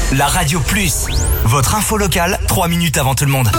La Radio Plus, votre info locale, 3 minutes avant tout le monde.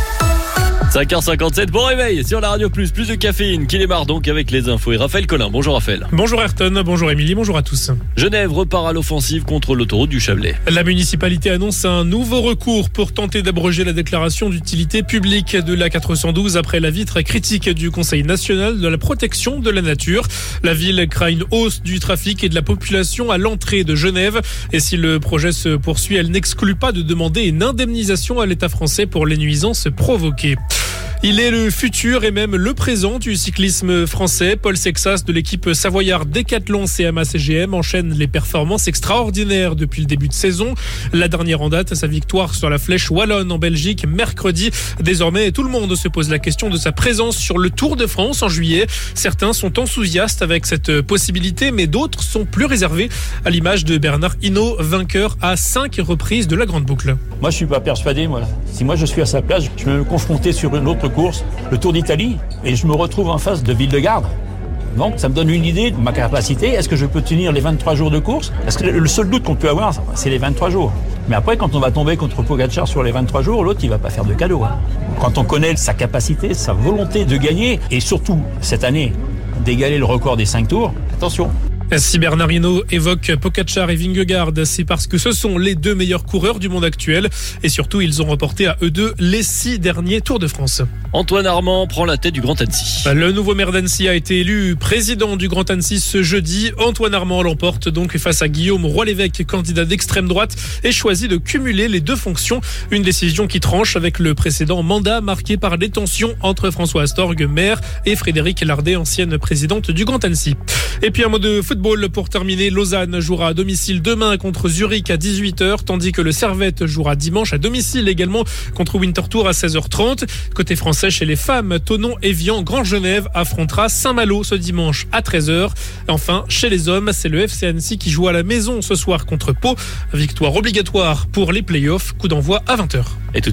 5h57, bon réveil sur la Radio Plus de caféine qui démarre donc avec les infos. Et Raphaël Collin, bonjour Raphaël. Bonjour Ayrton, bonjour Émilie, bonjour à tous. Genève repart à l'offensive contre l'autoroute du Chablais. La municipalité annonce un nouveau recours pour tenter d'abroger la déclaration d'utilité publique de la 412 après l'avis très critique du Conseil national de la protection de la nature. La ville craint une hausse du trafic et de la population à l'entrée de Genève. Et si le projet se poursuit, elle n'exclut pas de demander une indemnisation à l'État français pour les nuisances provoquées. Il est le futur et même le présent du cyclisme français. Paul Sexas de l'équipe savoyarde Décathlon CMA-CGM enchaîne les performances extraordinaires depuis le début de saison. La dernière en date, sa victoire sur la Flèche Wallonne en Belgique mercredi. Désormais, tout le monde se pose la question de sa présence sur le Tour de France en juillet. Certains sont enthousiastes avec cette possibilité, mais d'autres sont plus réservés, à l'image de Bernard Hinault, vainqueur à 5 reprises de la Grande Boucle. Moi, je suis pas persuadé. Si moi je suis à sa place, je vais me confronter sur une autre course, le Tour d'Italie, et je me retrouve en face de Ville-de-Garde. Donc ça me donne une idée de ma capacité. Est-ce que je peux tenir les 23 jours de course? Parce que le seul doute qu'on peut avoir, c'est les 23 jours. Mais après, quand on va tomber contre Pogacar sur les 23 jours, l'autre, il va pas faire de cadeau. Quand on connaît sa capacité, sa volonté de gagner, et surtout, cette année, d'égaler le record des 5 tours, attention. Si Bernard Hinault évoque Pogacar et Vingegaard, c'est parce que ce sont les deux meilleurs coureurs du monde actuel. Et surtout, ils ont remporté à eux deux les 6 derniers Tours de France. Antoine Armand prend la tête du Grand Annecy. Le nouveau maire d'Annecy a été élu président du Grand Annecy ce jeudi. Antoine Armand l'emporte donc face à Guillaume Roy-l'Évêque, candidat d'extrême droite, et choisit de cumuler les deux fonctions. Une décision qui tranche avec le précédent mandat marqué par les tensions entre François Astorg, maire, et Frédéric Lardet, ancienne présidente du Grand Annecy. Et puis un mot de football pour terminer. Lausanne jouera à domicile demain contre Zurich à 18h, tandis que le Servette jouera dimanche à domicile également contre Winterthur à 16h30. Côté français, chez les femmes, Thonon, Évian, Grand Genève affrontera Saint-Malo ce dimanche à 13h. Et enfin, chez les hommes, c'est le FC Annecy qui joue à la maison ce soir contre Pau. Victoire obligatoire pour les playoffs, coup d'envoi à 20h.